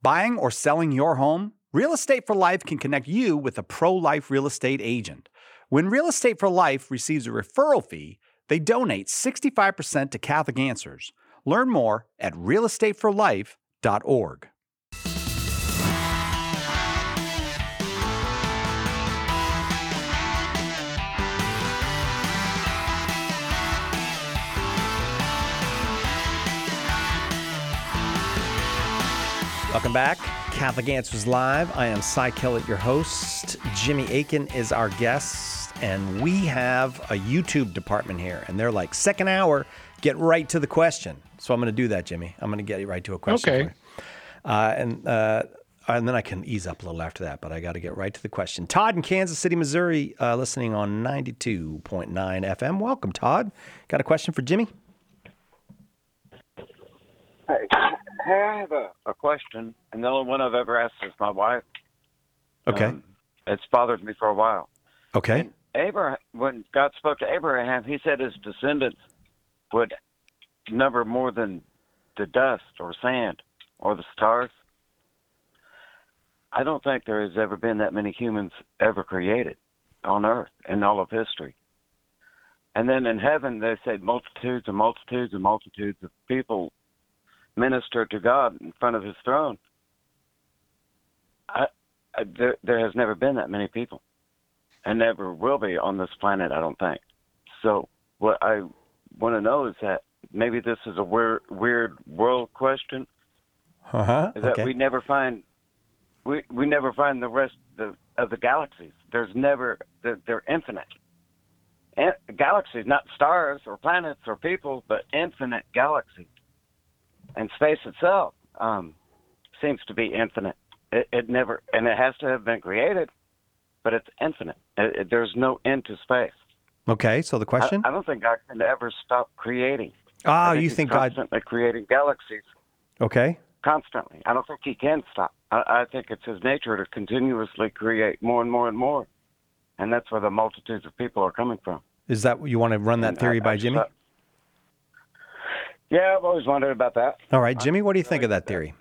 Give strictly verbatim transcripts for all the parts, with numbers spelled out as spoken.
Buying or selling your home? Real Estate for Life can connect you with a pro-life real estate agent. When Real Estate for Life receives a referral fee, they donate sixty-five percent to Catholic Answers. Learn more at real estate for life dot org. Welcome back. Catholic Answers Live. I am Cy Kellett, your host. Jimmy Akin is our guest, and we have a YouTube department here, and they're like, second hour, get right to the question. So I'm going to do that, Jimmy. I'm going to get right to a question. Okay. For you. Uh, and uh, and then I can ease up a little after that, but I got to get right to the question. Todd in Kansas City, Missouri, uh, listening on ninety-two point nine F M. Welcome, Todd. Got a question for Jimmy? Hey, hey, I have a, a question, and the only one I've ever asked is my wife. Okay. Um, it's bothered me for a while. Okay. And Abraham, when God spoke to Abraham, he said his descendants would number more than the dust or sand or the stars. I don't think there has ever been that many humans ever created on earth in all of history. And then in heaven, they said multitudes and multitudes and multitudes of people minister to God in front of his throne. I, I, there, there has never been that many people, and never will be on this planet, I don't think. So what I want to know is that maybe this is a weird, weird world question. Uh-huh. Is that Okay. we never find we we never find the rest of, of the galaxies. There's never they're, they're infinite. And galaxies, not stars or planets or people, but infinite galaxies. And space itself um, seems to be infinite. It, it never, and it has to have been created, but it's infinite. It, it, there's no end to space. Okay, so the question? I, I don't think God can ever stop creating. Ah, I think you he's think God... constantly creating galaxies. Okay. Constantly. I don't think he can stop. I, I think it's his nature to continuously create more and more and more. And that's where the multitudes of people are coming from. Is that, you want to run that And theory I- by I Jimmy? thought- yeah, I've always wondered about that. All right, Jimmy, what do you think of that theory?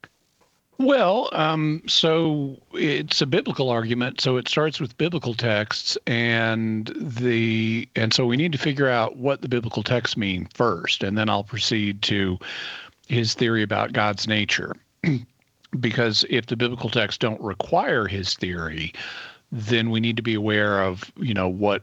Well, um, so it's a biblical argument. So it starts with biblical texts, and the and so we need to figure out what the biblical texts mean first, and then I'll proceed to his theory about God's nature. Because if the biblical texts don't require his theory, then we need to be aware of, you know, what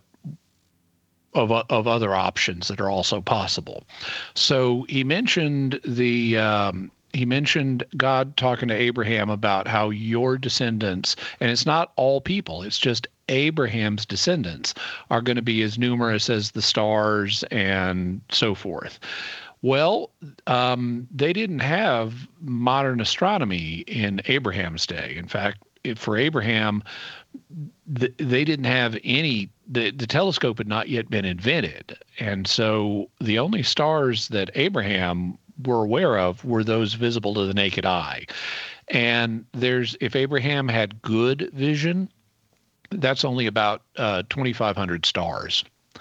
of of other options that are also possible. So he mentioned the um, he mentioned God talking to Abraham about how your descendants, and it's not all people, it's just Abraham's descendants, are going to be as numerous as the stars and so forth. Well, um, they didn't have modern astronomy in Abraham's day. In fact, if for Abraham, the, they didn't have any, the, the telescope had not yet been invented. And so the only stars that Abraham were aware of were those visible to the naked eye. And there's, if Abraham had good vision, that's only about uh, twenty-five hundred stars.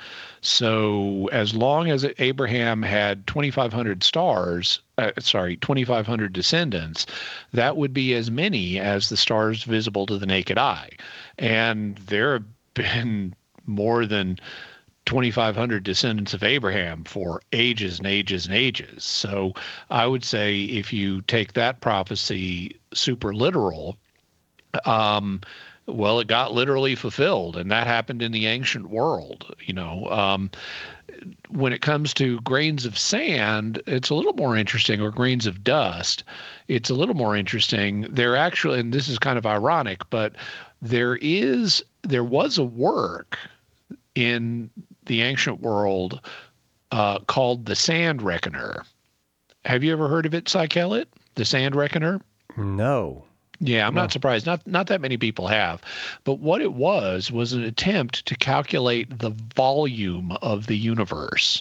So as long as Abraham had twenty-five hundred stars, uh, sorry, twenty-five hundred descendants, that would be as many as the stars visible to the naked eye. And there have been more than twenty-five hundred descendants of Abraham for ages and ages and ages. So I would say if you take that prophecy super literal, um, well, it got literally fulfilled, and that happened in the ancient world. You know, um, when it comes to grains of sand, it's a little more interesting, or grains of dust. It's a little more interesting. They're actually, and this is kind of ironic, but there is, there was a work in the ancient world uh, called the Sand Reckoner. Have you ever heard of it, Cy Kellett? The Sand Reckoner? No. Yeah, I'm No. not surprised. Not not that many people have. But what it was was an attempt to calculate the volume of the universe.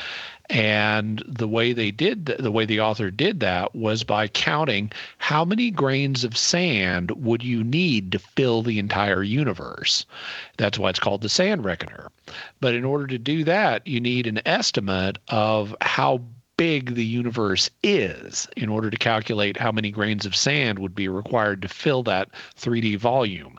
And the way they did th- the way the author did that was by counting how many grains of sand would you need to fill the entire universe. That's why it's called the Sand Reckoner. But in order to do that, you need an estimate of how big the universe is in order to calculate how many grains of sand would be required to fill that three D volume.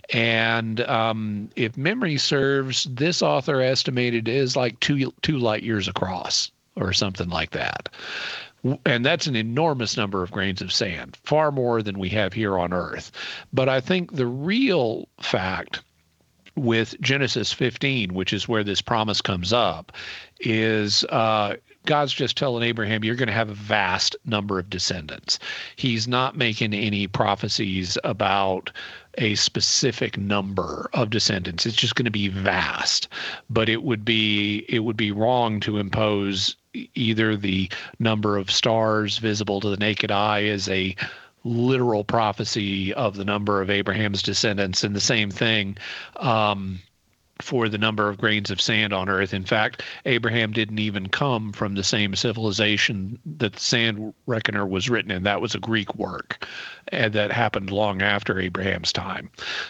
And um, if memory serves, this author estimated it is like two two light years across or something like that. And that's an enormous number of grains of sand, far more than we have here on Earth. But I think the real fact with Genesis fifteen, which is where this promise comes up, is uh, God's just telling Abraham, you're going to have a vast number of descendants. He's not making any prophecies about a specific number of descendants. It's just going to be vast. But it would be it would be wrong to impose either the number of stars visible to the naked eye as a literal prophecy of the number of Abraham's descendants, and the same thing um, for the number of grains of sand on earth. In fact, Abraham didn't even come from the same civilization that the sand reckoner was written in. That was a Greek work, and that happened long after Abraham's time.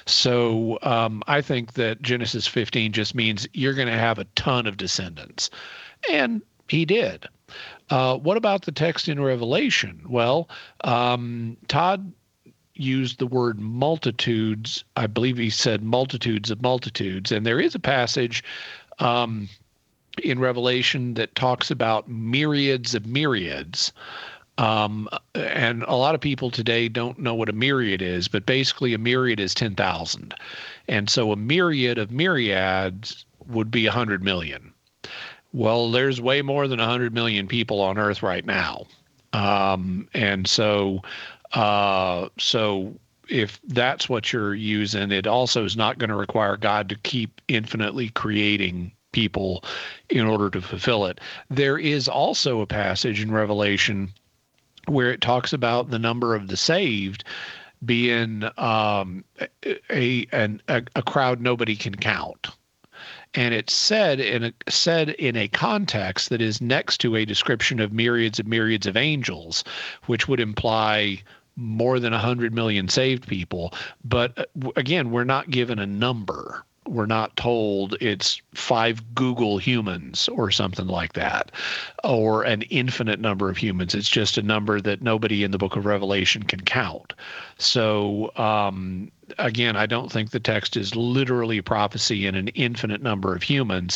So um, I think that Genesis fifteen just means you're going to have a ton of descendants. And he did. Uh, what about the text in Revelation? Well, um, Todd used the word multitudes. I believe he said multitudes of multitudes. And there is a passage um, in Revelation that talks about myriads of myriads. Um, and a lot of people today don't know what a myriad is, but basically a myriad is ten thousand. And so a myriad of myriads would be one hundred million. Well, there's way more than one hundred million people on Earth right now. Um, and so uh, so if that's what you're using, it also is not going to require God to keep infinitely creating people in order to fulfill it. There is also a passage in Revelation where it talks about the number of the saved being um, a, an, a, a crowd nobody can count. And it's said in a said in a context that is next to a description of myriads and myriads of angels, which would imply more than one hundred million saved people. But again, we're not given a number. We're not told it's five Google humans or something like that, or an infinite number of humans. It's just a number that nobody in the book of Revelation can count. So um, again, I don't think the text is literally prophecy in an infinite number of humans.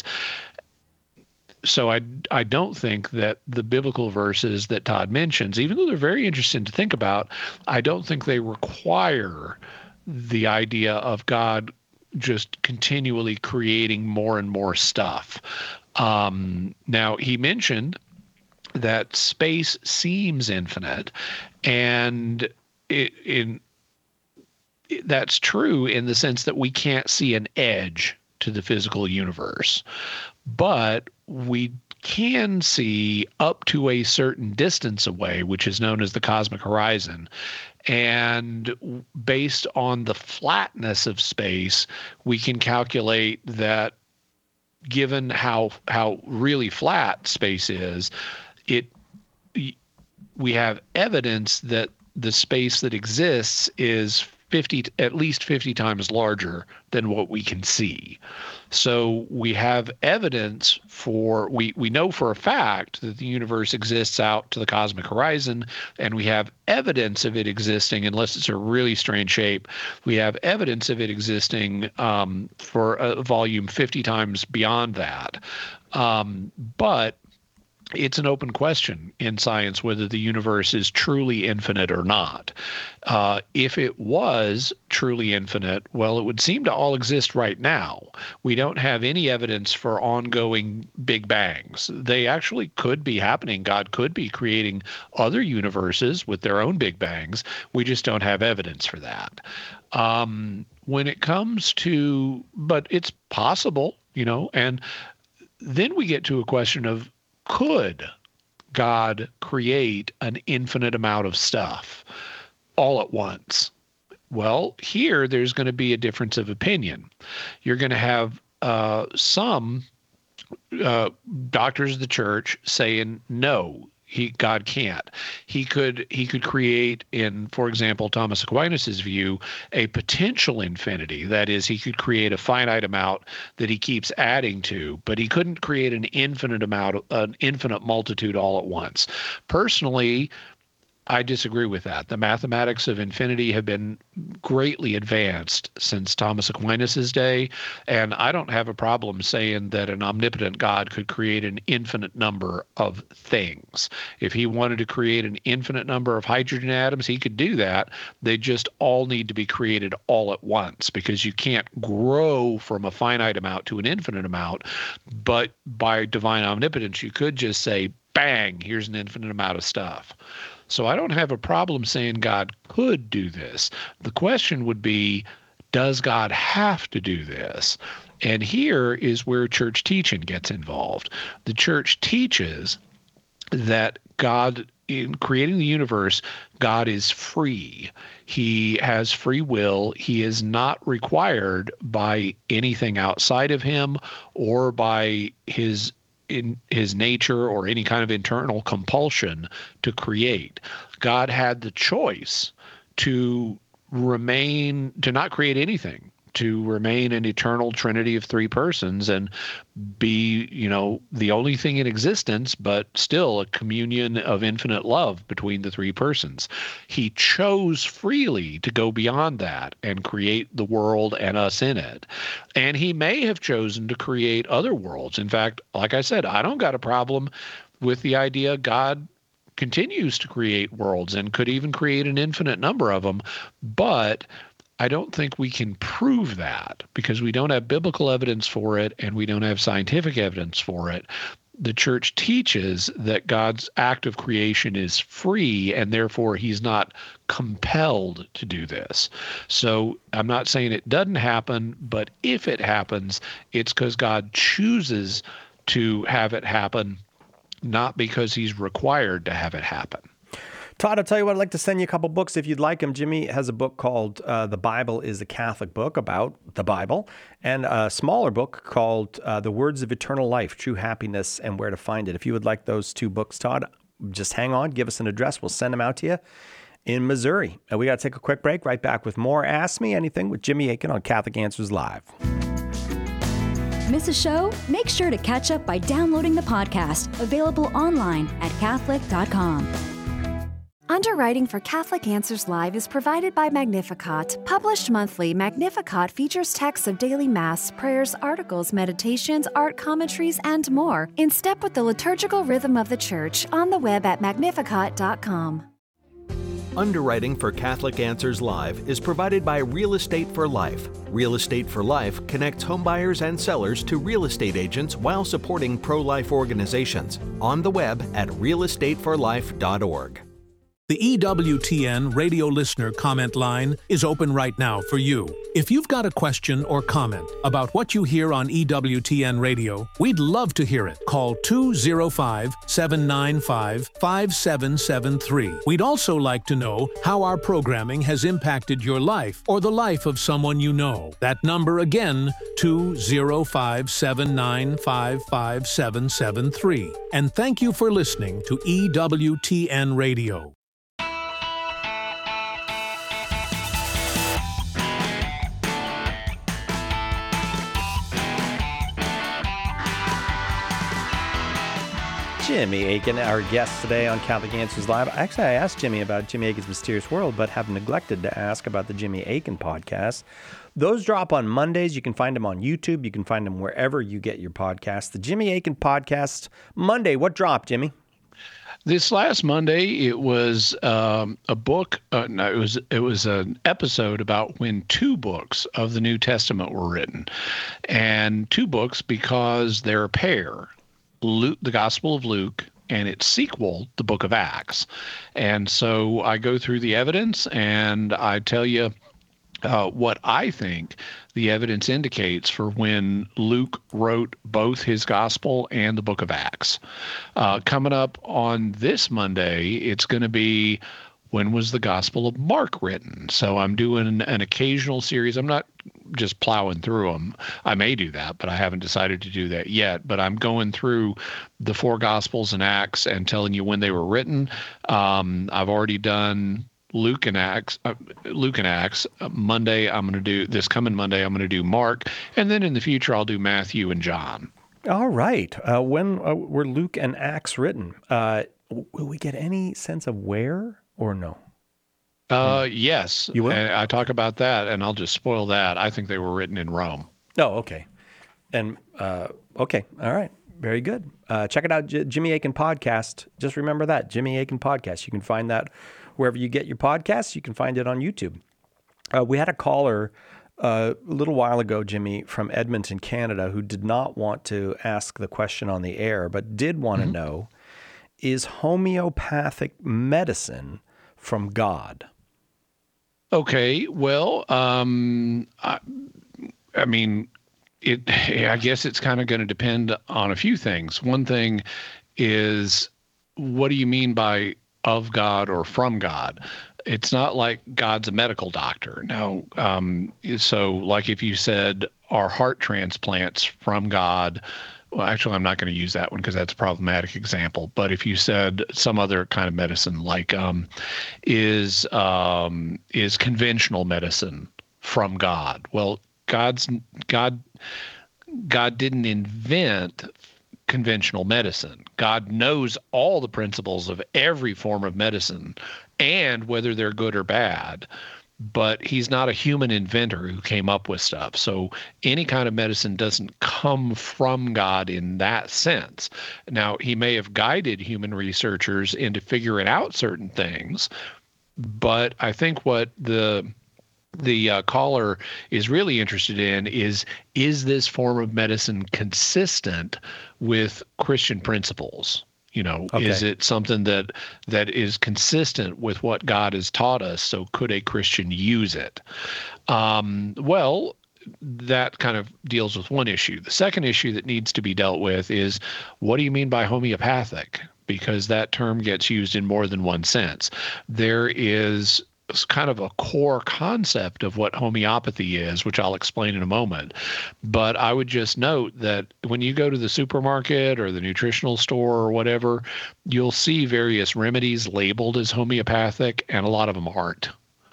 So I, I don't think that the biblical verses that Todd mentions, even though they're very interesting to think about, I don't think they require the idea of God just continually creating more and more stuff. Um, now, he mentioned that space seems infinite, and it, in it, that's true in the sense that we can't see an edge to the physical universe, but we can see up to a certain distance away, which is known as the cosmic horizon. And based on the flatness of space, we can calculate that given how how really flat space is, it we have evidence that the space that exists is fifty, at least fifty times larger than what we can see. So we have evidence for, we, we know for a fact that the universe exists out to the cosmic horizon, and we have evidence of it existing, unless it's a really strange shape, we have evidence of it existing um, for a volume fifty times beyond that. Um, but it's an open question in science whether the universe is truly infinite or not. Uh, if it was truly infinite, well, it would seem to all exist right now. We don't have any evidence for ongoing big bangs. They actually could be happening. God could be creating other universes with their own big bangs. We just don't have evidence for that. Um, when it comes to, but it's possible, you know, and then we get to a question of, could God create an infinite amount of stuff all at once? Well, here there's going to be a difference of opinion. You're going to have uh, some uh, doctors of the church saying, no, He God can't. He could he could create, in, for example, Thomas Aquinas's view, a potential infinity. That is, he could create a finite amount that he keeps adding to, but he couldn't create an infinite amount, an infinite multitude all at once. Personally, I disagree with that. The mathematics of infinity have been greatly advanced since Thomas Aquinas's day, and I don't have a problem saying that an omnipotent God could create an infinite number of things. If he wanted to create an infinite number of hydrogen atoms, he could do that. They just all need to be created all at once, because you can't grow from a finite amount to an infinite amount. But by divine omnipotence, you could just say, bang, here's an infinite amount of stuff. So I don't have a problem saying God could do this. The question would be, does God have to do this? And here is where church teaching gets involved. The church teaches that God, in creating the universe, God is free. He has free will. He is not required by anything outside of him or by his in his nature or any kind of internal compulsion to create. God had the choice to remain, to not create anything, to remain an eternal trinity of three persons and be, you know, the only thing in existence, but still a communion of infinite love between the three persons. He chose freely to go beyond that and create the world and us in it. And he may have chosen to create other worlds. In fact, like I said, I don't got a problem with the idea God continues to create worlds and could even create an infinite number of them. But I don't think we can prove that because we don't have biblical evidence for it and we don't have scientific evidence for it. The church teaches that God's act of creation is free and therefore he's not compelled to do this. So I'm not saying it doesn't happen, but if it happens, it's because God chooses to have it happen, not because he's required to have it happen. Todd, I'll tell you what, I'd like to send you a couple books if you'd like them. Jimmy has a book called uh, The Bible is a Catholic Book, about the Bible, and a smaller book called uh, The Words of Eternal Life, True Happiness and Where to Find It. If you would like those two books, Todd, just hang on, give us an address. We'll send them out to you in Missouri. And we got to take a quick break. Right back with more Ask Me Anything with Jimmy Akin on Catholic Answers Live. Miss a show? Make sure to catch up by downloading the podcast, available online at catholic dot com. Underwriting for Catholic Answers Live is provided by Magnificat. Published monthly, Magnificat features texts of daily Mass, prayers, articles, meditations, art commentaries, and more, in step with the liturgical rhythm of the Church, on the web at magnificat dot com. Underwriting for Catholic Answers Live is provided by Real Estate for Life. Real Estate for Life connects homebuyers and sellers to real estate agents while supporting pro-life organizations. On the web at real estate for life dot org. The E W T N radio listener comment line is open right now for you. If you've got a question or comment about what you hear on E W T N radio, we'd love to hear it. Call two oh five, seven nine five, five seven seven three. We'd also like to know how our programming has impacted your life or the life of someone you know. That number again, two oh five, seven nine five, five seven seven three. And thank you for listening to E W T N Radio. Jimmy Akin, our guest today on Catholic Answers Live. Actually, I asked Jimmy about Jimmy Akin's Mysterious World, but have neglected to ask about the Jimmy Akin podcast. Those drop on Mondays. You can find them on YouTube. You can find them wherever you get your podcasts. The Jimmy Akin podcast, Monday. What dropped, Jimmy? This last Monday, it was um, a book. Uh, no, it was it was an episode about when two books of the New Testament were written, and two books because they're a pair. Luke, the Gospel of Luke, and its sequel, the Book of Acts. And so I go through the evidence and I tell you uh, what I think the evidence indicates for when Luke wrote both his Gospel and the Book of Acts. Uh, coming up on this Monday, it's going to be when was the Gospel of Mark written? So I'm doing an occasional series. I'm not just plowing through them. I may do that, but I haven't decided to do that yet. But I'm going through the four Gospels and Acts and telling you when they were written. Um, I've already done Luke and Acts. Uh, Luke and Acts. Uh, Monday, I'm going to do this coming Monday. I'm going to do Mark, and then in the future, I'll do Matthew and John. All right. Uh, when uh, were Luke and Acts written? Uh, will we get any sense of where or no? Uh, yes. You will? And I talk about that, and I'll just spoil that. I think they were written in Rome. Oh, okay. And uh, okay. All right. Very good. Uh, check it out, J- Jimmy Akin Podcast. Just remember that, Jimmy Akin Podcast. You can find that wherever you get your podcasts. You can find it on YouTube. Uh, we had a caller uh, a little while ago, Jimmy, from Edmonton, Canada, who did not want to ask the question on the air, but did want to mm-hmm. know, is homeopathic medicine from God? Okay. Well, um, I, I mean, it. I guess it's kind of going to depend on a few things. One thing is, what do you mean by of God or from God? It's not like God's a medical doctor. No. Um, so like if you said, are heart transplants from God? Well, actually, I'm not going to use that one because that's a problematic example. But if you said some other kind of medicine, like um, is um, is conventional medicine from God? Well, God's God God didn't invent conventional medicine. God knows all the principles of every form of medicine and whether they're good or bad. But he's not a human inventor who came up with stuff. So any kind of medicine doesn't come from God in that sense. Now, he may have guided human researchers into figuring out certain things, but I think what the the uh, caller is really interested in is, is this form of medicine consistent with Christian principles? You know, okay. Is it something that that is consistent with what God has taught us? So could a Christian use it? Um, well, that kind of deals with one issue. The second issue that needs to be dealt with is, what do you mean by homeopathic? Because that term gets used in more than one sense. There is kind of a core concept of what homeopathy is, which I'll explain in a moment. But I would just note that when you go to the supermarket or the nutritional store or whatever, you'll see various remedies labeled as homeopathic, and a lot of them aren't.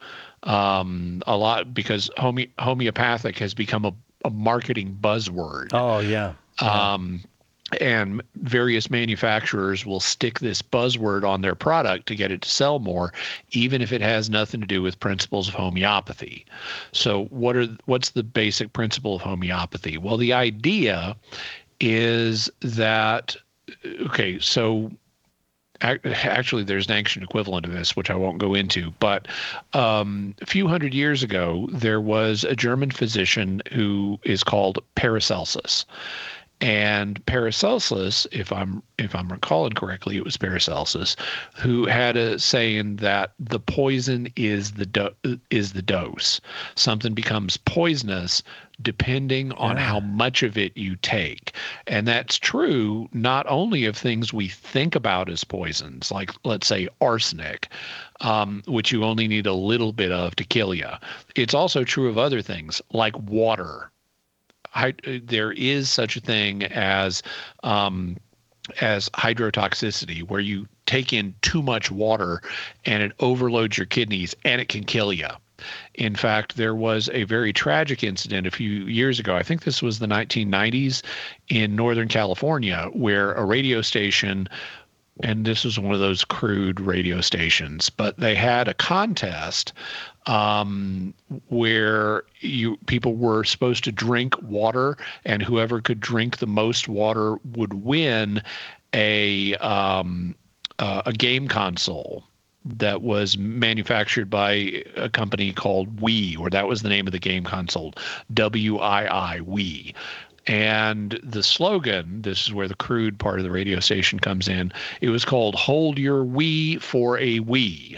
Um, a lot because home, homeopathic has become a, a marketing buzzword. Oh, yeah. yeah. Um, And various manufacturers will stick this buzzword on their product to get it to sell more, even if it has nothing to do with principles of homeopathy. So what are what's the basic principle of homeopathy? Well, the idea is that, okay, so actually there's an ancient equivalent of this, which I won't go into, but um, a few hundred years ago, there was a German physician who is called Paracelsus. And Paracelsus, if I'm if I'm recalling correctly, it was Paracelsus, who had a saying that the poison is the do- is the dose. Something becomes poisonous depending on yeah. how much of it you take. And that's true not only of things we think about as poisons, like let's say arsenic, um, which you only need a little bit of to kill you. It's also true of other things like water. I, there is such a thing as um, as hydrotoxicity, where you take in too much water and it overloads your kidneys and it can kill you. In fact, there was a very tragic incident a few years ago. I think this was the nineteen nineties in Northern California, where a radio station, and this was one of those crude radio stations, but they had a contest um, where you people were supposed to drink water, and whoever could drink the most water would win a um, uh, a game console that was manufactured by a company called Wii, or that was the name of the game console, W I I, Wii. And the slogan, this is where the crude part of the radio station comes in, it was called "Hold Your Wii for a Wii."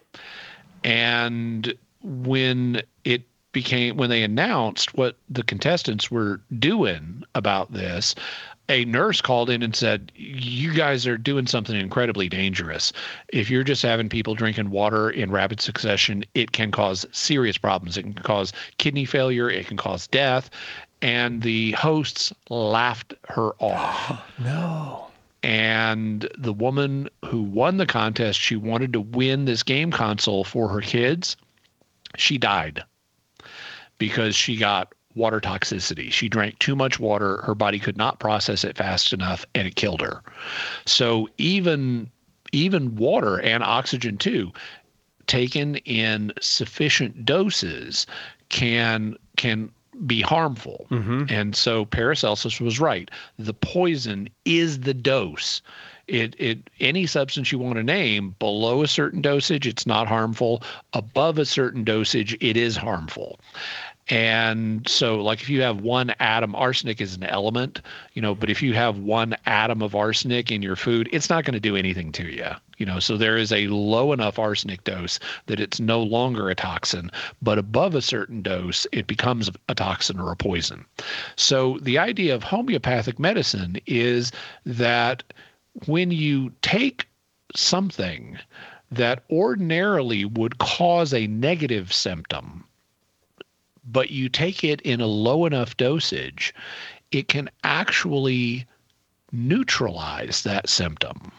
And when it became, when they announced what the contestants were doing about this, a nurse called in and said, you guys are doing something incredibly dangerous. If you're just having people drinking water in rapid succession, it can cause serious problems. It can cause kidney failure. It can cause death. And the hosts laughed her off. No. And the woman who won the contest, she wanted to win this game console for her kids. She died because she got water toxicity. She drank too much water. Her body could not process it fast enough, and it killed her. So even even water and oxygen too, taken in sufficient doses, can can be harmful. Mm-hmm. And so Paracelsus was right. The poison is the dose. It it any substance you want to name, below a certain dosage, it's not harmful. Above a certain dosage, it is harmful. And so, like, if you have one atom, arsenic is an element, you know, but if you have one atom of arsenic in your food, it's not going to do anything to you, you know. So there is a low enough arsenic dose that it's no longer a toxin, but above a certain dose, it becomes a toxin or a poison. So the idea of homeopathic medicine is that when you take something that ordinarily would cause a negative symptom, but you take it in a low enough dosage, it can actually neutralize that symptom.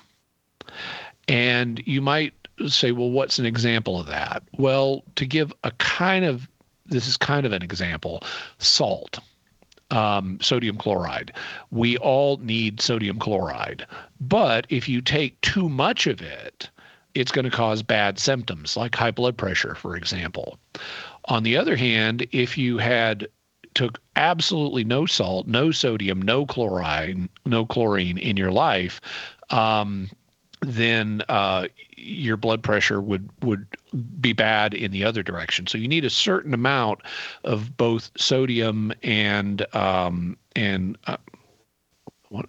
And you might say, well, what's an example of that? Well, to give a kind of, this is kind of an example, salt, um, sodium chloride. We all need sodium chloride, but if you take too much of it, it's going to cause bad symptoms like high blood pressure, for example. On the other hand, if you had took absolutely no salt, no sodium, no chlorine, no chlorine in your life, um, then uh, your blood pressure would would be bad in the other direction. So you need a certain amount of both sodium and um, and uh, what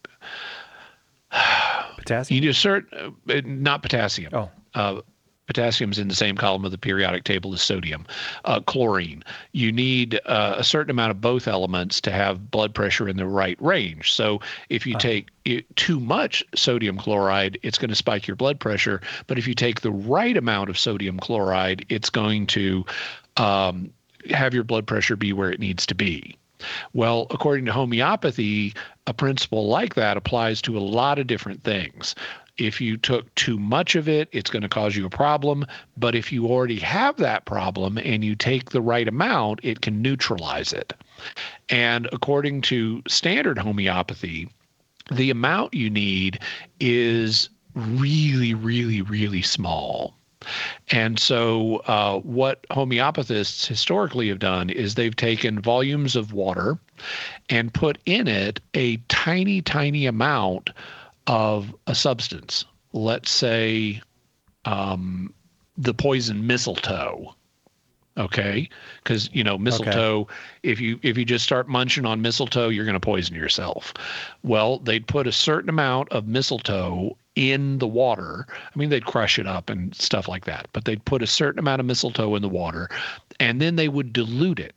potassium. You need a certain, uh, not potassium. Oh. Uh, Potassium's in the same column of the periodic table as sodium. Uh, chlorine. You need uh, a certain amount of both elements to have blood pressure in the right range. So if you uh. take it, too much sodium chloride, it's going to spike your blood pressure. But if you take the right amount of sodium chloride, it's going to um, have your blood pressure be where it needs to be. Well, according to homeopathy, a principle like that applies to a lot of different things. If you took too much of it, it's going to cause you a problem. But if you already have that problem and you take the right amount, it can neutralize it. And according to standard homeopathy, the amount you need is really, really, really small. And so uh, what homeopathists historically have done is they've taken volumes of water and put in it a tiny, tiny amount of a substance. Let's say um, the poison mistletoe. Okay, because you know mistletoe. Okay. If you if you just start munching on mistletoe, you're going to poison yourself. Well, they'd put a certain amount of mistletoe in the water. I mean, they'd crush it up and stuff like that, but they'd put a certain amount of mistletoe in the water, and then they would dilute it.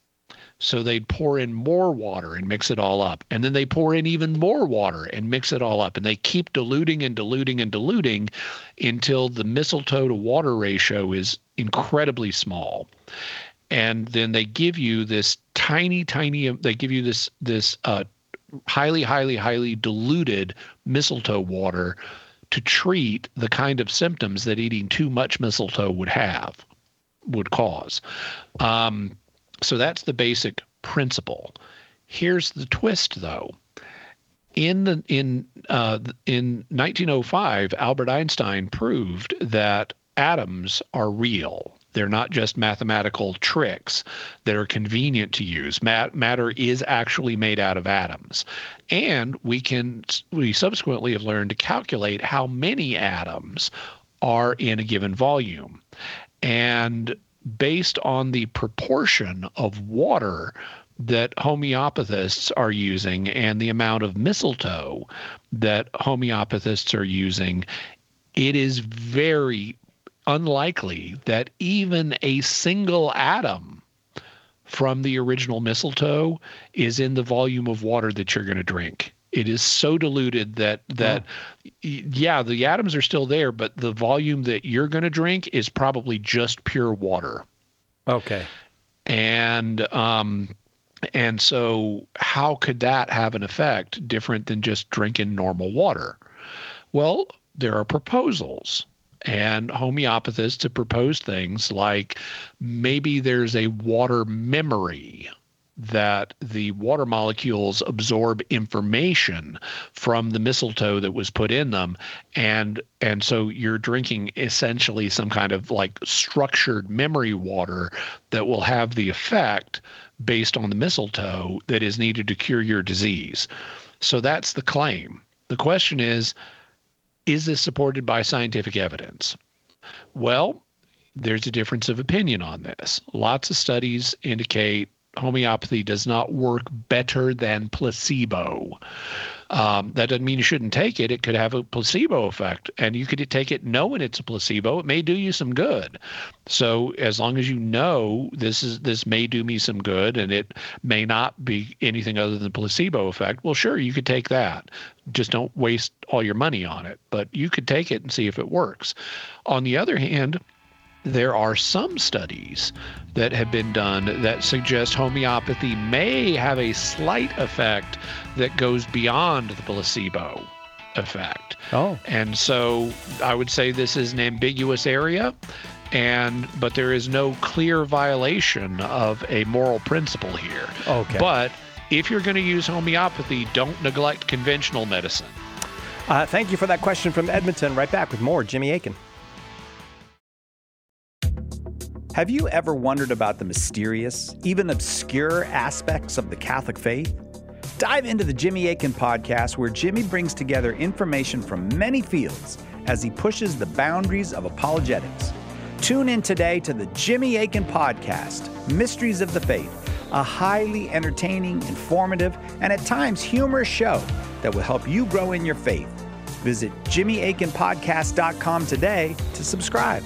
So they'd pour in more water and mix it all up. And then they pour in even more water and mix it all up. And they keep diluting and diluting and diluting until the mistletoe to water ratio is incredibly small. And then they give you this tiny, tiny, they give you this, this uh, highly, highly, highly diluted mistletoe water to treat the kind of symptoms that eating too much mistletoe would have, would cause. Um, So that's the basic principle. Here's the twist, though. In the in uh, in nineteen oh five, Albert Einstein proved that atoms are real. They're not just mathematical tricks that are convenient to use. Mat- matter is actually made out of atoms, and we can we subsequently have learned to calculate how many atoms are in a given volume, and based on the proportion of water that homeopathists are using and the amount of mistletoe that homeopathists are using, it is very unlikely that even a single atom from the original mistletoe is in the volume of water that you're going to drink. It is so diluted that that oh. yeah, the atoms are still there, but the volume that you're going to drink is probably just pure water. Okay. And um, and so how could that have an effect different than just drinking normal water? Well, there are proposals. And homeopathists have proposed things like maybe there's a water memory, that the water molecules absorb information from the mistletoe that was put in them. And and so you're drinking essentially some kind of like structured memory water that will have the effect based on the mistletoe that is needed to cure your disease. So that's the claim. The question is, is this supported by scientific evidence? Well, there's a difference of opinion on this. Lots of studies indicate homeopathy does not work better than placebo. Um, that doesn't mean you shouldn't take it. It could have a placebo effect, and you could take it knowing it's a placebo. It may do you some good. So as long as you know this is this may do me some good, and it may not be anything other than placebo effect, well, sure, you could take that. Just don't waste all your money on it. But you could take it and see if it works. On the other hand, there are some studies that have been done that suggest homeopathy may have a slight effect that goes beyond the placebo effect. Oh. And so I would say this is an ambiguous area, and but there is no clear violation of a moral principle here. Okay. But if you're going to use homeopathy, don't neglect conventional medicine. Uh, thank you for that question from Edmonton. Right back with more Jimmy Akin. Have you ever wondered about the mysterious, even obscure aspects of the Catholic faith? Dive into the Jimmy Akin podcast, where Jimmy brings together information from many fields as he pushes the boundaries of apologetics. Tune in today to the Jimmy Akin podcast, Mysteries of the Faith, a highly entertaining, informative, and at times humorous show that will help you grow in your faith. Visit jimmy akin podcast dot com today to subscribe.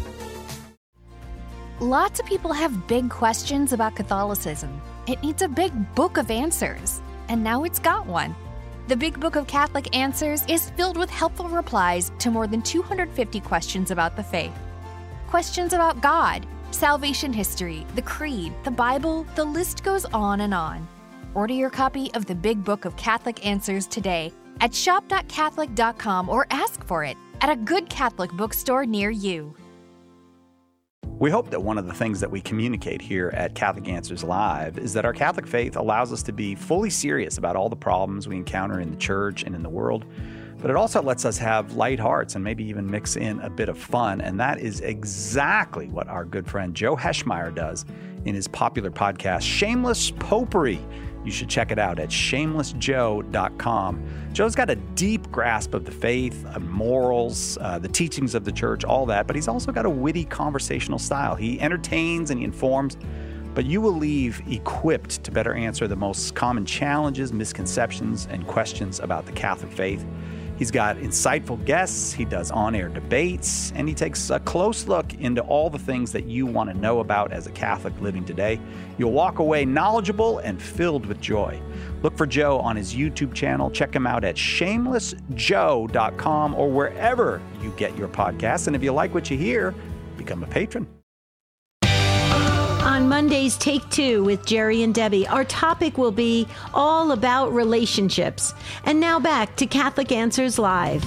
Lots of people have big questions about Catholicism. It needs a big book of answers, and now it's got one. The Big Book of Catholic Answers is filled with helpful replies to more than two hundred fifty questions about the faith. Questions about God, salvation history, the Creed, the Bible, the list goes on and on. Order your copy of the Big Book of Catholic Answers today at shop dot catholic dot com or ask for it at a good Catholic bookstore near you. We hope that one of the things that we communicate here at Catholic Answers Live is that our Catholic faith allows us to be fully serious about all the problems we encounter in the church and in the world, but it also lets us have light hearts and maybe even mix in a bit of fun, and that is exactly what our good friend Joe Heschmeyer does in his popular podcast, Shameless Popery. You should check it out at shameless joe dot com. Joe's got a deep grasp of the faith, of morals, uh, the teachings of the church, all that, but he's also got a witty conversational style. He entertains and he informs, but you will leave equipped to better answer the most common challenges, misconceptions, and questions about the Catholic faith. He's got insightful guests, he does on-air debates, and he takes a close look into all the things that you want to know about as a Catholic living today. You'll walk away knowledgeable and filled with joy. Look for Joe on his YouTube channel. Check him out at shameless joe dot com or wherever you get your podcasts. And if you like what you hear, become a patron. On Monday's Take Two with Jerry and Debbie, our topic will be all about relationships. And now back to Catholic Answers Live.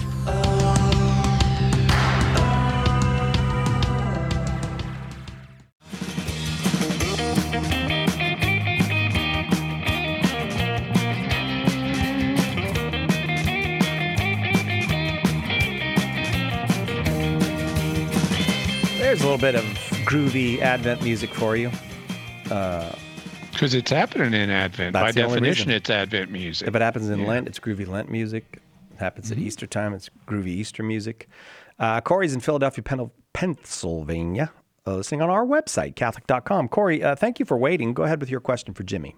There's a little bit of groovy Advent music for you. Because uh, it's happening in Advent. By definition, it's Advent music. If it happens in yeah. Lent, it's groovy Lent music. It happens mm-hmm. at Easter time, it's groovy Easter music. Uh, Corey's in Philadelphia, Pen- Pennsylvania, uh, listening on our website, catholic dot com. Corey, uh, thank you for waiting. Go ahead with your question for Jimmy.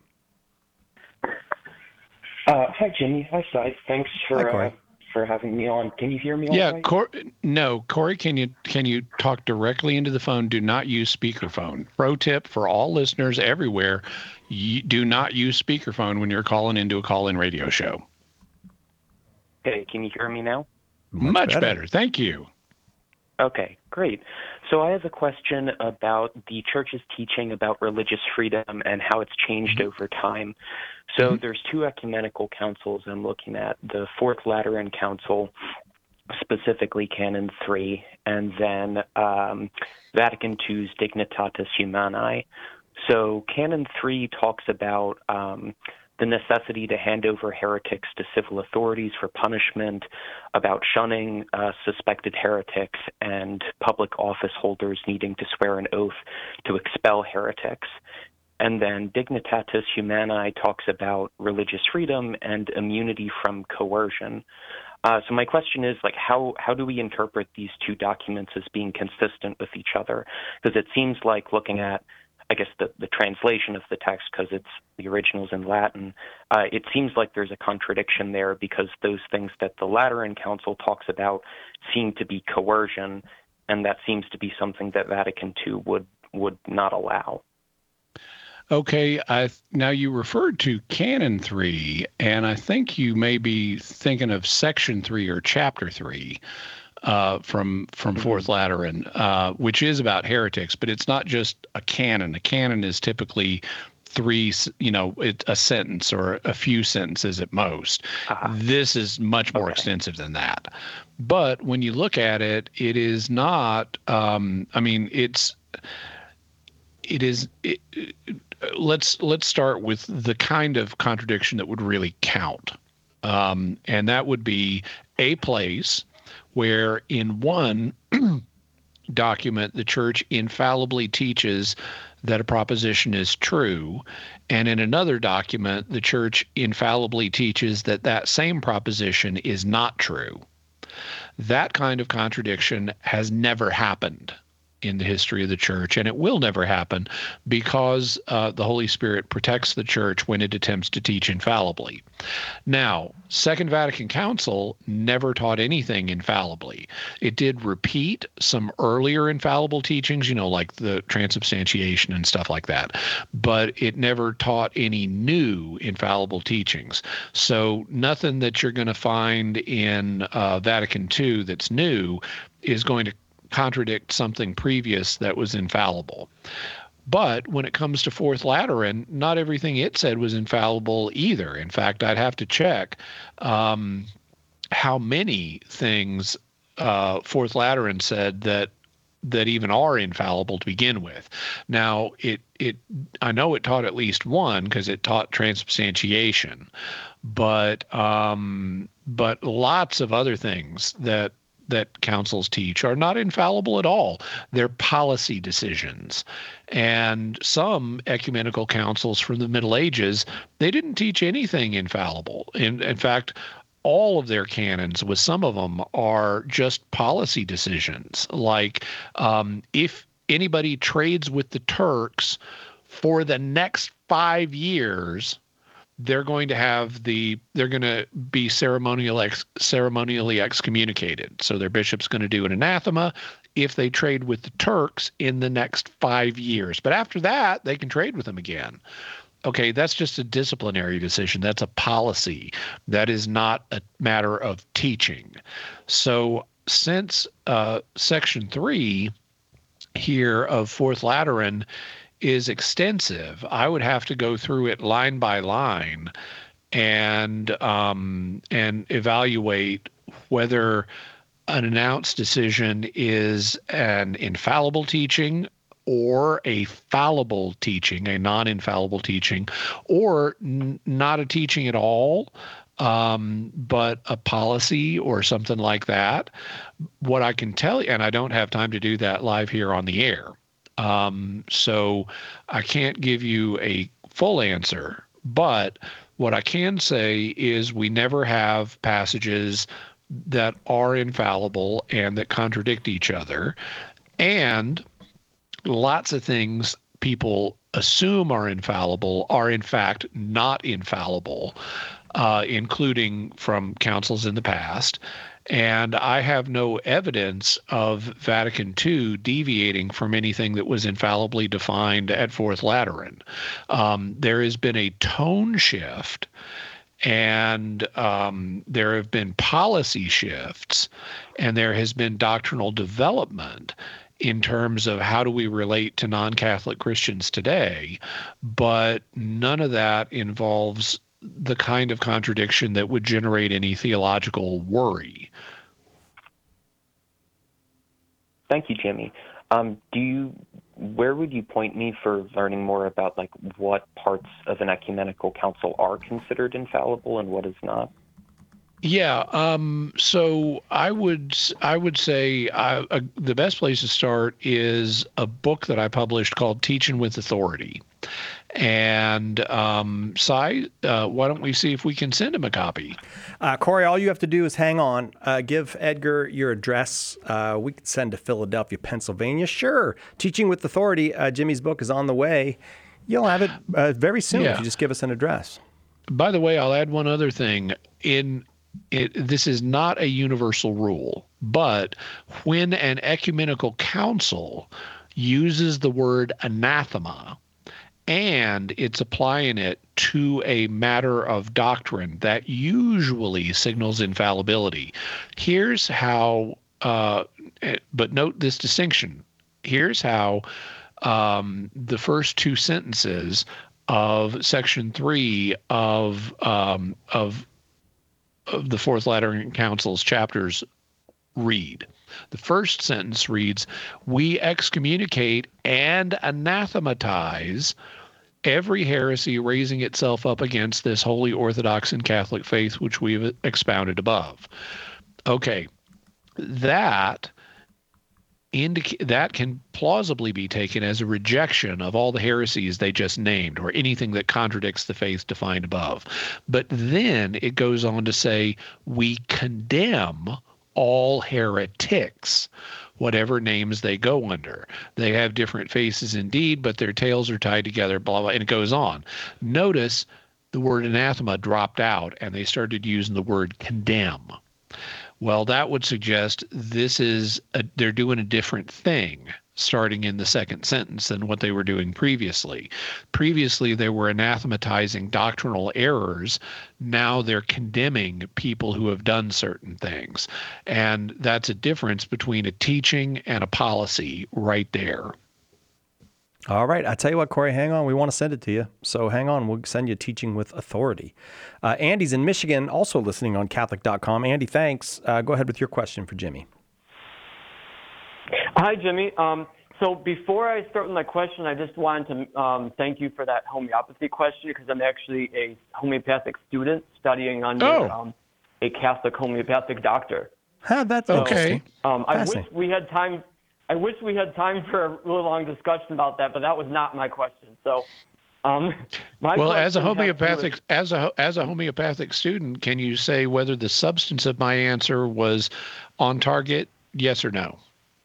Uh, hi, Jimmy. Hi, Cy. Thanks for hi, Corey. Uh, for having me on. Can you hear me all yeah, right? Cor- no, Corey, can you can you talk directly into the phone? Do not use speakerphone. Pro tip for all listeners everywhere, you do not use speakerphone when you're calling into a call-in radio show. Okay, can you hear me now? Much, Much better. better. Thank you. Okay, great. So I have a question about the church's teaching about religious freedom and how it's changed mm-hmm. over time. So mm-hmm. there's two ecumenical councils I'm looking at, the Fourth Lateran Council, specifically Canon three, and then um, Vatican two's Dignitatis Humanae. So Canon three talks about um, the necessity to hand over heretics to civil authorities for punishment, about shunning uh, suspected heretics, and public office holders needing to swear an oath to expel heretics. And then Dignitatis Humanae talks about religious freedom and immunity from coercion. Uh, so my question is, like, how, how do we interpret these two documents as being consistent with each other? Because it seems like looking at, I guess, the, the translation of the text, because it's the original's in Latin, uh, it seems like there's a contradiction there because those things that the Lateran Council talks about seem to be coercion, and that seems to be something that Vatican two would, would not allow. Okay, I now you referred to Canon three, and I think you may be thinking of Section three or Chapter three uh, from from Fourth Lateran, uh, which is about heretics, but it's not just a canon. A canon is typically three, you know, it, a sentence or a few sentences at most. Uh-huh. This is much more okay. extensive than that. But when you look at it, it is not, um, I mean, it's, it is, it, it, let's, let's start with the kind of contradiction that would really count. Um, and that would be a place where in one document, the church infallibly teaches that a proposition is true, and in another document, the church infallibly teaches that that same proposition is not true. That kind of contradiction has never happened in the history of the church, and it will never happen because uh, the Holy Spirit protects the church when it attempts to teach infallibly. Now, Second Vatican Council never taught anything infallibly. It did repeat some earlier infallible teachings, you know, like the transubstantiation and stuff like that, but it never taught any new infallible teachings. So nothing that you're going to find in uh, Vatican two that's new is going to contradict something previous that was infallible. But when it comes to Fourth Lateran, not everything it said was infallible either. In fact, I'd have to check um, how many things uh, Fourth Lateran said that that even are infallible to begin with. Now, it it I know it taught at least one because it taught transubstantiation, but um, but lots of other things that that councils teach are not infallible at all. They're policy decisions. And some ecumenical councils from the Middle Ages, they didn't teach anything infallible. In, in fact, all of their canons, with some of them, are just policy decisions. Like um, if anybody trades with the Turks for the next five years, they're going to have the, they're going to be ceremonial ex, ceremonially excommunicated. So their bishop's going to do an anathema if they trade with the Turks in the next five years. But after that, they can trade with them again. Okay, that's just a disciplinary decision. That's a policy. That is not a matter of teaching. So since uh, Section three here of Fourth Lateran is extensive, I would have to go through it line by line and um, and evaluate whether an announced decision is an infallible teaching or a fallible teaching, a non-infallible teaching, or n- not a teaching at all, um, but a policy or something like that. What I can tell you, and I don't have time to do that live here on the air, Um, so I can't give you a full answer, but what I can say is we never have passages that are infallible and that contradict each other. And lots of things people assume are infallible are in fact not infallible, uh, including from councils in the past. And I have no evidence of Vatican two deviating from anything that was infallibly defined at Fourth Lateran. Um, there has been a tone shift, And um, there have been policy shifts, and there has been doctrinal development in terms of how do we relate to non-Catholic Christians today, but none of that involves the kind of contradiction that would generate any theological worry. Thank you, Jimmy. Um, do you, where would you point me for learning more about like what parts of an ecumenical council are considered infallible and what is not? Yeah, um, so I would I would say uh, uh, the best place to start is a book that I published called Teaching with Authority. And um, Cy, uh, why don't we see if we can send him a copy? Uh, Corey, all you have to do is hang on. Uh, give Edgar your address. Uh, we could send to Philadelphia, Pennsylvania. Sure. Teaching with Authority. Uh, Jimmy's book is on the way. You'll have it uh, very soon Yeah. if you just give us an address. By the way, I'll add one other thing. In it, this is not a universal rule, but when an ecumenical council uses the word anathema, and it's applying it to a matter of doctrine that usually signals infallibility. Here's how, uh, but note this distinction. Here's how um, the first two sentences of section three of um, of of the Fourth Lateran Council's chapters read. The first sentence reads, "We excommunicate and anathematize every heresy raising itself up against this holy Orthodox and Catholic faith which we've expounded above." Okay, that indica- that can plausibly be taken as a rejection of all the heresies they just named or anything that contradicts the faith defined above. But then it goes on to say, we condemn all heretics, whatever names they go under. They have different faces indeed, but their tails are tied together, blah, blah, and it goes on. Notice the word anathema dropped out and they started using the word condemn. Well, that would suggest this is, a, they're doing a different thing starting in the second sentence than what they were doing previously. Previously, they were anathematizing doctrinal errors. Now they're condemning people who have done certain things. And that's a difference between a teaching and a policy right there. All right. I tell you what, Corey, hang on. We want to send it to you. So hang on. We'll send you Teaching with Authority. Uh, Andy's in Michigan, also listening on Catholic dot com. Andy, thanks. Uh, go ahead with your question for Jimmy. Hi, Jimmy. Um, so before I start with my question, I just wanted to um, thank you for that homeopathy question because I'm actually a homeopathic student studying under Oh. um, a Catholic homeopathic doctor. Huh, that's So, Okay. Um, I wish Fascinating. we had time. I wish we had time for a really long discussion about that, but that was not my question. So, um, my Well, as a question has to do homeopathic with- as a as a homeopathic student, can you say whether the substance of my answer was on target? Yes or no?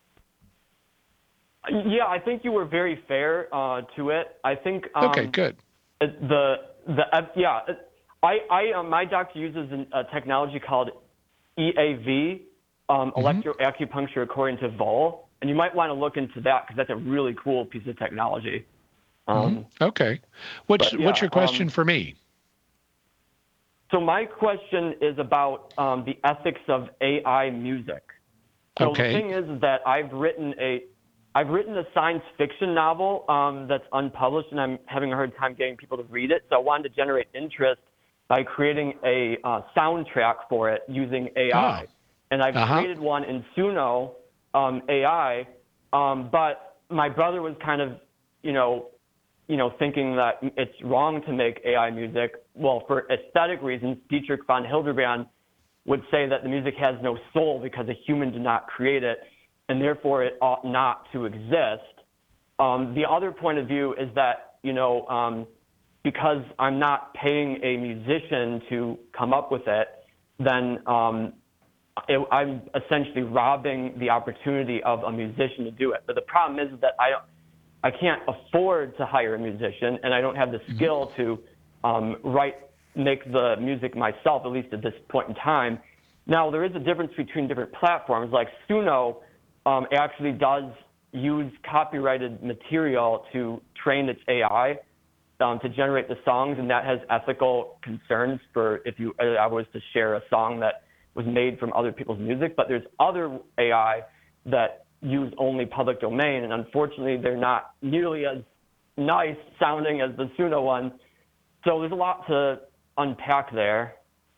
yeah, I think you were very fair uh, to it. I think. Um, Okay, good. it- The the uh, yeah, it- I I uh, my doctor uses an, a technology called E A V, um, Mm-hmm. electroacupuncture according to Vol. And you might want to look into that because that's a really cool piece of technology. Um, Okay. What's but, yeah, what's your question um, for me? So my question is about um, the ethics of A I music. So Okay. the thing is that I've written a I've written a science fiction novel um, that's unpublished, and I'm having a hard time getting people to read it. So I wanted to generate interest by creating a uh, soundtrack for it using A I. Oh. And I've Uh-huh. created one in Suno um, A I, um, but my brother was kind of, you know, you know, thinking that it's wrong to make A I music. Well, for aesthetic reasons, Dietrich von Hildebrand would say that the music has no soul because a human did not create it, and therefore it ought not to exist. Um, the other point of view is that, you know, um, because I'm not paying a musician to come up with it, then um, it, I'm essentially robbing the opportunity of a musician to do it. But the problem is that I don't, I can't afford to hire a musician, and I don't have the skill to um, write, make the music myself, at least at this point in time. Now, there is a difference between different platforms. Like Suno um, actually does use copyrighted material to train its A I. um, to generate the songs, and that has ethical concerns for if you uh, I was to share a song that was made from other people's music. But there's other A I that use only public domain, and unfortunately, they're not nearly as nice sounding as the Suno one. So there's a lot to unpack there.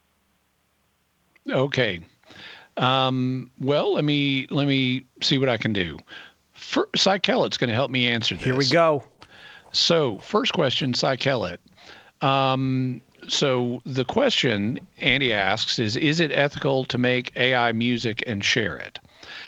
Okay. Um, well, let me let me see what I can do. For, Cy Kellett's going to help me answer this. Here we go. So, first question, Cy Kellett. Um, so the question Andy asks is, is it ethical to make A I music and share it?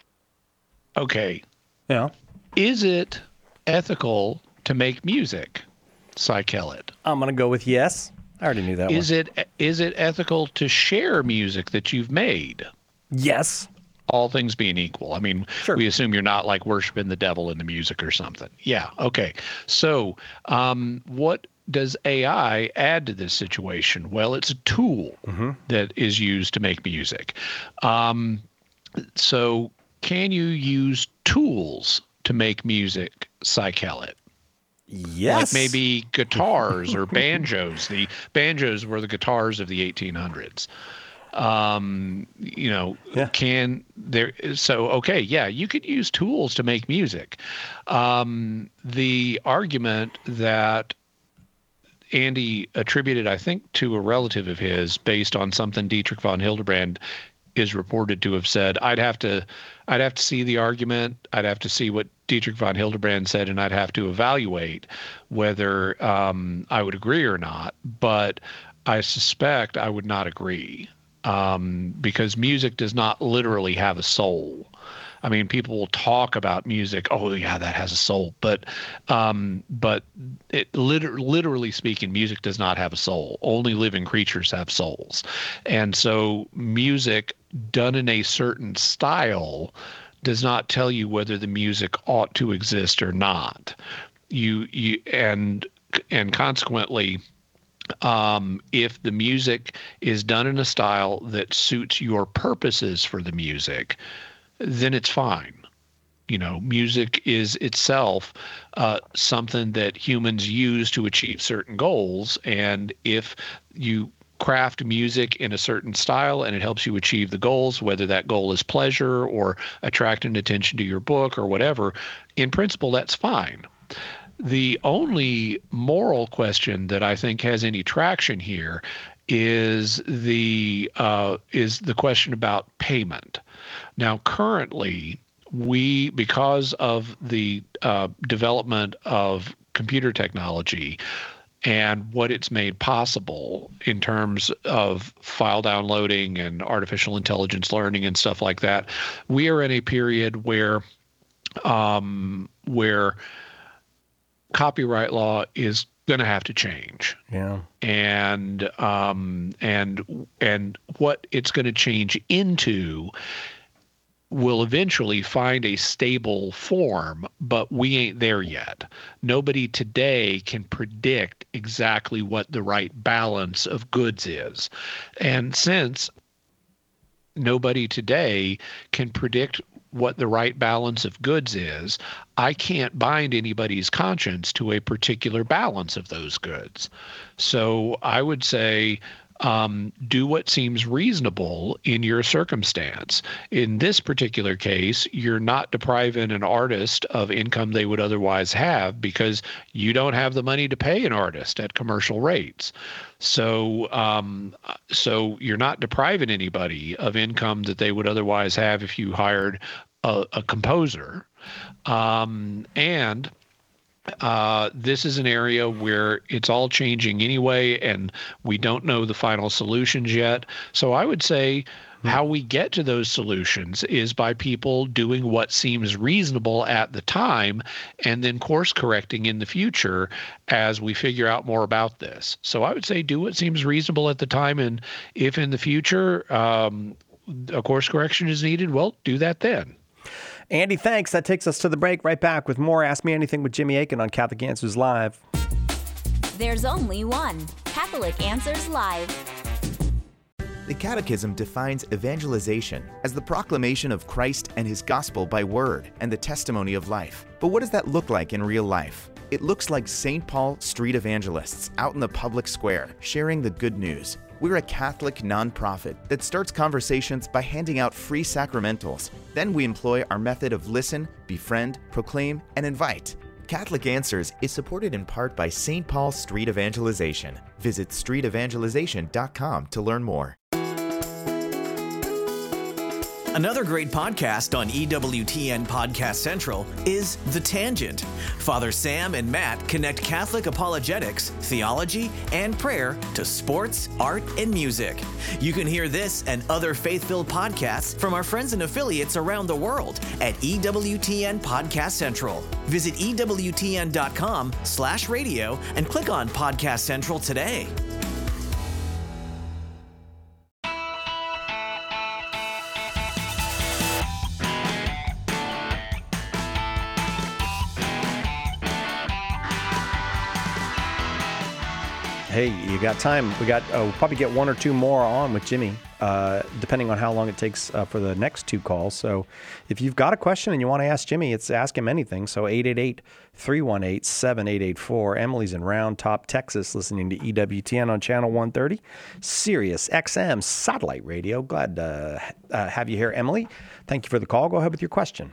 Okay. Yeah. Is it ethical to make music, Cy Kellett? I'm going to go with yes. I already knew that is one. It, is it ethical to share music that you've made? Yes. All things being equal. I mean, sure. We assume you're not like worshiping the devil in the music or something. Yeah. Okay. So um, what does A I add to this situation? Well, it's a tool mm-hmm. that is used to make music. Um, so can you use tools to make music, Cy Kellett? Yes. Like maybe guitars or banjos. The banjos were the guitars of the eighteen hundreds. Um, you know, yeah. can there, so, okay. Yeah. You could use tools to make music. Um, the argument that Andy attributed, I think, to a relative of his based on something Dietrich von Hildebrand is reported to have said, I'd have to, I'd have to see the argument. I'd have to see what Dietrich von Hildebrand said, and I'd have to evaluate whether, um, I would agree or not, but I suspect I would not agree. Um, because music does not literally have a soul. I mean, people will talk about music. Oh, yeah, that has a soul. But, um, but it liter- literally speaking, music does not have a soul. Only living creatures have souls. And so music done in a certain style does not tell you whether the music ought to exist or not. You, you, and, and consequently, Um, if the music is done in a style that suits your purposes for the music, then it's fine. You know, music is itself uh, something that humans use to achieve certain goals. And if you craft music in a certain style and it helps you achieve the goals, whether that goal is pleasure or attracting attention to your book or whatever, in principle, that's fine. The only moral question that I think has any traction here is the uh, is the question about payment. Now, currently, we, because of the uh, development of computer technology and what it's made possible in terms of file downloading and artificial intelligence learning and stuff like that, we are in a period where um, where copyright law is going to have to change. Yeah. And um, and and what it's going to change into will eventually find a stable form, but we ain't there yet. Nobody today can predict exactly what the right balance of goods is. And since nobody today can predict what the right balance of goods is, I can't bind anybody's conscience to a particular balance of those goods. So I would say um, do what seems reasonable in your circumstance. In this particular case, you're not depriving an artist of income they would otherwise have because you don't have the money to pay an artist at commercial rates. So, um, so you're not depriving anybody of income that they would otherwise have if you hired a, a composer. Um, and uh, this is an area where it's all changing anyway, and we don't know the final solutions yet. So I would say how we get to those solutions is by people doing what seems reasonable at the time and then course correcting in the future as we figure out more about this. So I would say do what seems reasonable at the time, and if in the future um, a course correction is needed, well, do that then. Andy, thanks. That takes us to the break. Right back with more Ask Me Anything with Jimmy Akin on Catholic Answers Live. There's only one Catholic Answers Live. The Catechism defines evangelization as the proclamation of Christ and His gospel by word and the testimony of life. But what does that look like in real life? It looks like Saint Paul street evangelists out in the public square sharing the good news. We're a Catholic nonprofit that starts conversations by handing out free sacramentals. Then we employ our method of listen, befriend, proclaim, and invite. Catholic Answers is supported in part by Saint Paul Street Evangelization. Visit street evangelization dot com to learn more. Another great podcast on E W T N Podcast Central is The Tangent. Father Sam and Matt connect Catholic apologetics, theology, and prayer to sports, art, and music. You can hear this and other faith-filled podcasts from our friends and affiliates around the world at E W T N Podcast Central. Visit E W T N dot com slash radio and click on Podcast Central today. Hey, you got time. We got, uh, we'll probably get one or two more on with Jimmy, uh, depending on how long it takes uh, for the next two calls. So if you've got a question and you want to ask Jimmy, it's Ask Him Anything. So eight eight eight, three one eight, seven eight eight four. Emily's in Round Top, Texas, listening to E W T N on Channel one thirty. Sirius X M Satellite Radio. Glad to uh, have you here, Emily. Thank you for the call. Go ahead with your question.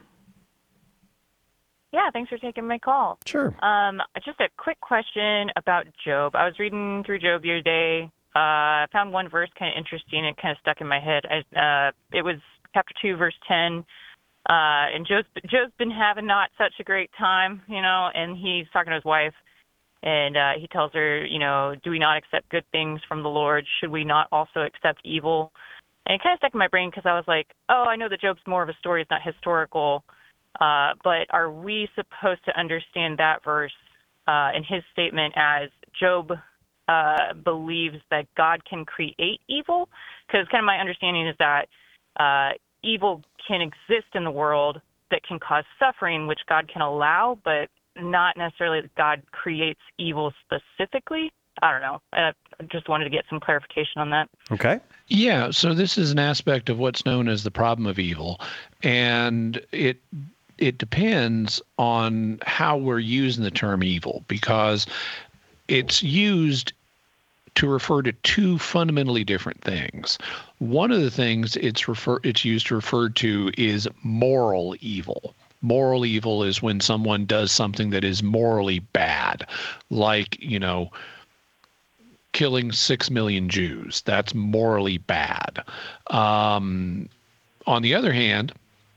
Yeah, thanks for taking my call. Sure. Um, just a quick question about Job. I was reading through Job the other day. Uh, I found one verse kind of interesting. It kind of stuck in my head. I, uh, it was chapter two, verse ten. Uh, and Job's, Job's been having not such a great time, you know, and he's talking to his wife, and uh, he tells her, you know, do we not accept good things from the Lord? Should we not also accept evil? And it kind of stuck in my brain because I was like, oh, I know that Job's more of a story. It's not historical. Uh, but are we supposed to understand that verse uh, in his statement as Job uh, believes that God can create evil? Because kind of my understanding is that uh, evil can exist in the world that can cause suffering, which God can allow, but not necessarily that God creates evil specifically. I don't know. I just wanted to get some clarification on that. Okay. Yeah, so this is an aspect of what's known as the problem of evil, and it it depends on how we're using the term evil, because it's used to refer to two fundamentally different things. One of the things it's refer it's used to refer to is moral evil. Moral evil is when someone does something that is morally bad, like, you know, killing six million Jews. That's morally bad. Um, on the other hand,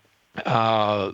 uh,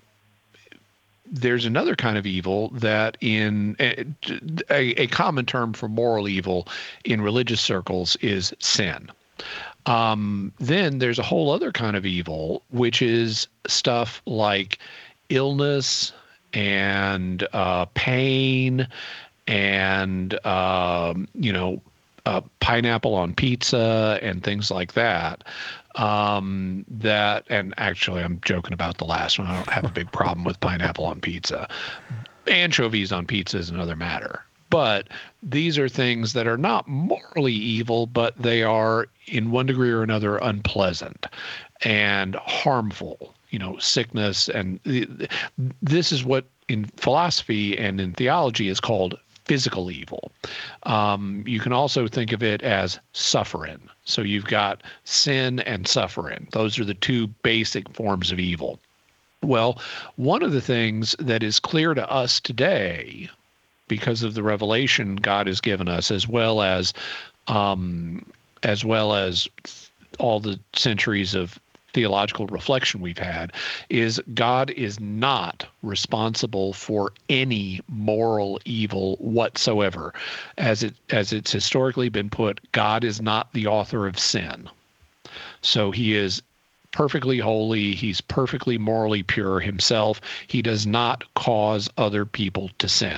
there's another kind of evil that in a, a common term for moral evil in religious circles is sin. Um, then there's a whole other kind of evil, which is stuff like illness and uh, pain and, um, you know, uh, pineapple on pizza and things like that. Um, that, and actually I'm joking about the last one. I don't have a big problem with pineapple on pizza. Anchovies on pizza is another matter. But these are things that are not morally evil, but they are in one degree or another unpleasant and harmful. You know, sickness, and this is what in philosophy and in theology is called physical evil. Um, you can also think of it as suffering. So you've got sin and suffering. Those are the two basic forms of evil. Well, one of the things that is clear to us today, because of the revelation God has given us, as well as um, as well as all the centuries of theological reflection we've had, is God is not responsible for any moral evil whatsoever. As it as it's historically been put, God is not the author of sin. So he is perfectly holy. He's perfectly morally pure himself. He does not cause other people to sin.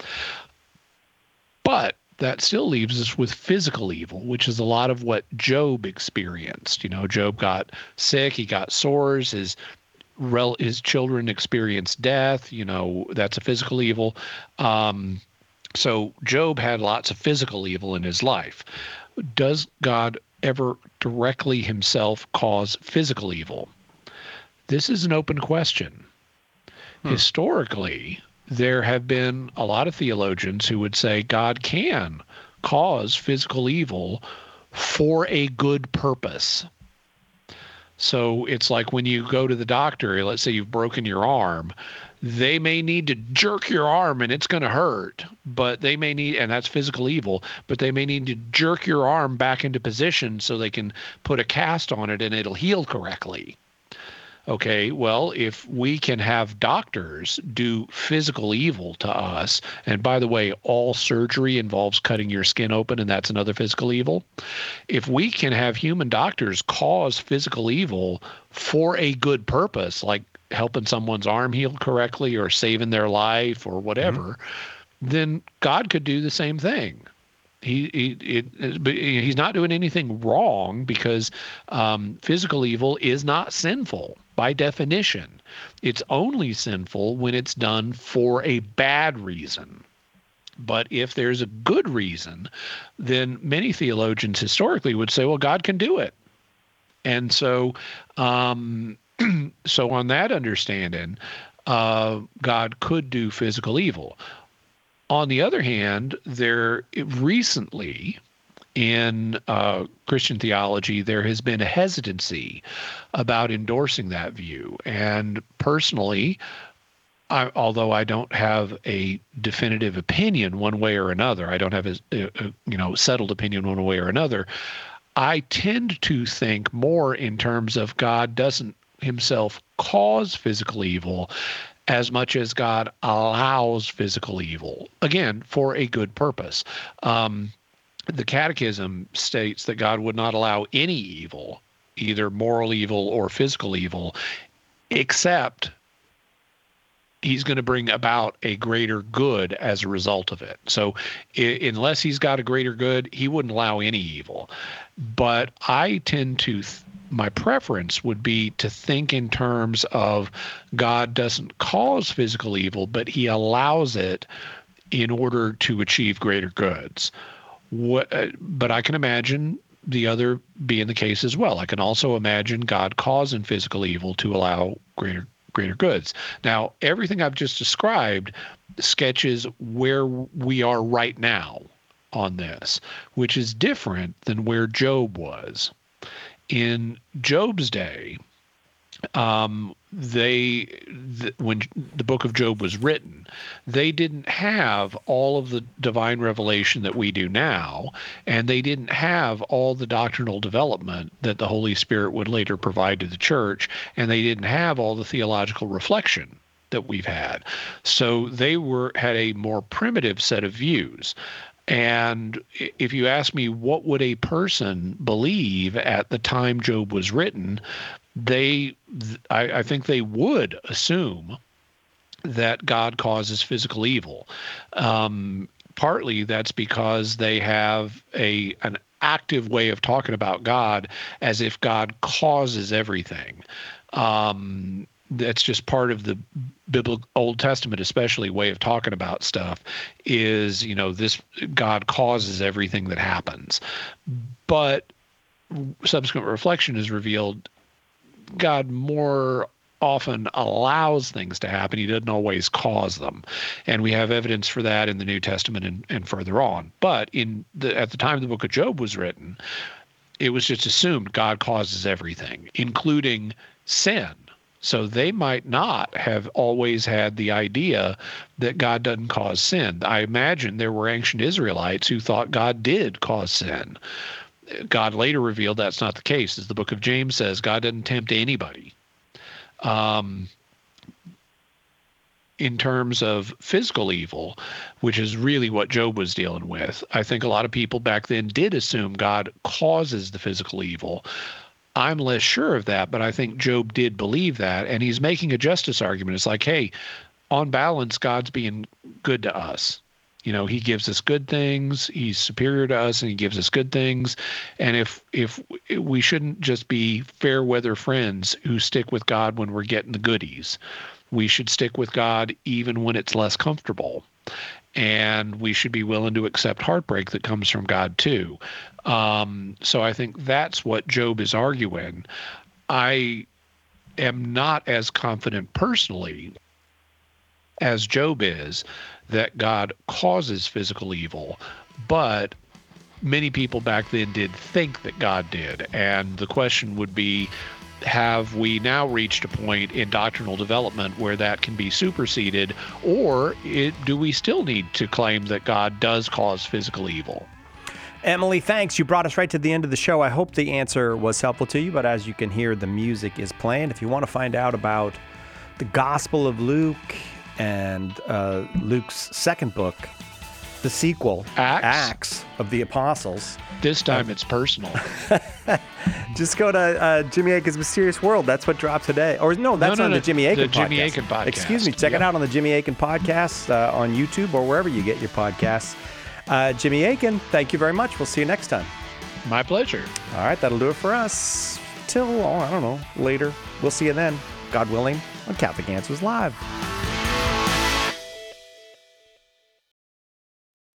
But that still leaves us with physical evil, which is a lot of what Job experienced. You know, Job got sick, he got sores, his rel- his children experienced death. You know, that's a physical evil. Um, so Job had lots of physical evil in his life. Does God ever directly himself cause physical evil? This is an open question. Hmm. Historically, there have been a lot of theologians who would say God can cause physical evil for a good purpose. So it's like when you go to the doctor, let's say you've broken your arm, they may need to jerk your arm and it's going to hurt, but they may need, and that's physical evil, but they may need to jerk your arm back into position so they can put a cast on it and it'll heal correctly. Okay, well, if we can have doctors do physical evil to us, and by the way, all surgery involves cutting your skin open, and that's another physical evil. If we can have human doctors cause physical evil for a good purpose, like helping someone's arm heal correctly or saving their life or whatever, mm-hmm. then God could do the same thing. He, he it, but he's not doing anything wrong because um, physical evil is not sinful by definition. It's only sinful when it's done for a bad reason. But if there's a good reason, then many theologians historically would say, well, God can do it. And so, um, so on that understanding, uh, God could do physical evil. On the other hand, there recently in uh, Christian theology, there has been a hesitancy about endorsing that view. And personally, I, although I don't have a definitive opinion one way or another, I don't have a, a, a you know settled opinion one way or another, I tend to think more in terms of God doesn't himself cause physical evil as much as God allows physical evil, again, for a good purpose. Um, the Catechism states that God would not allow any evil, either moral evil or physical evil, except he's going to bring about a greater good as a result of it. So I- unless he's got a greater good, he wouldn't allow any evil. But I tend to th- my preference would be to think in terms of God doesn't cause physical evil, but he allows it in order to achieve greater goods. What, uh, but I can imagine the other being the case as well. I can also imagine God causing physical evil to allow greater greater goods. Now, everything I've just described sketches where we are right now on this, which is different than where Job was. In Job's day, um, they th- when the book of Job was written, they didn't have all of the divine revelation that we do now, and they didn't have all the doctrinal development that the Holy Spirit would later provide to the church, and they didn't have all the theological reflection that we've had. So they were had a more primitive set of views. And if you ask me, what would a person believe at the time Job was written, they, I, I think they would assume that God causes physical evil. Um, partly that's because they have a an active way of talking about God as if God causes everything. Um, that's just part of the biblical Old Testament, especially way of talking about stuff is, you know, this God causes everything that happens. But subsequent reflection has revealed God more often allows things to happen. He doesn't always cause them. And we have evidence for that in the New Testament and, and further on. But in the, at the time the book of Job was written, it was just assumed God causes everything, including sin. So they might not have always had the idea that God doesn't cause sin. I imagine there were ancient Israelites who thought God did cause sin. God later revealed that's not the case. As the book of James says, God doesn't tempt anybody. Um, in terms of physical evil, which is really what Job was dealing with, I think a lot of people back then did assume God causes the physical evil. I'm less sure of that, but I think Job did believe that, and he's making a justice argument. It's like, hey, on balance, God's being good to us. You know, he gives us good things, he's superior to us, and he gives us good things. And if if we shouldn't just be fair weather friends who stick with God when we're getting the goodies. We should stick with God even when it's less comfortable. And we should be willing to accept heartbreak that comes from God too. Um, so I think that's what Job is arguing. I am not as confident personally as Job is, that God causes physical evil, but many people back then did think that God did. And the question would be, have we now reached a point in doctrinal development where that can be superseded, or it, do we still need to claim that God does cause physical evil? Emily, thanks. You brought us right to the end of the show. I hope the answer was helpful to you, but as you can hear, the music is playing. If you want to find out about the Gospel of Luke and uh, Luke's second book, the sequel, Acts, Acts of the Apostles. This time uh, it's personal. Just go to uh, Jimmy Akin's Mysterious World. That's what dropped today. Or no, that's no, no, on no, the Jimmy Akin the podcast. Jimmy Akin podcast. Excuse me. Check yep. it out on the Jimmy Akin podcast uh, on YouTube or wherever you get your podcasts. Uh, Jimmy Akin, thank you very much. We'll see you next time. My pleasure. All right, that'll do it for us. Till, oh, I don't know, later. We'll see you then, God willing, on Catholic Answers Live.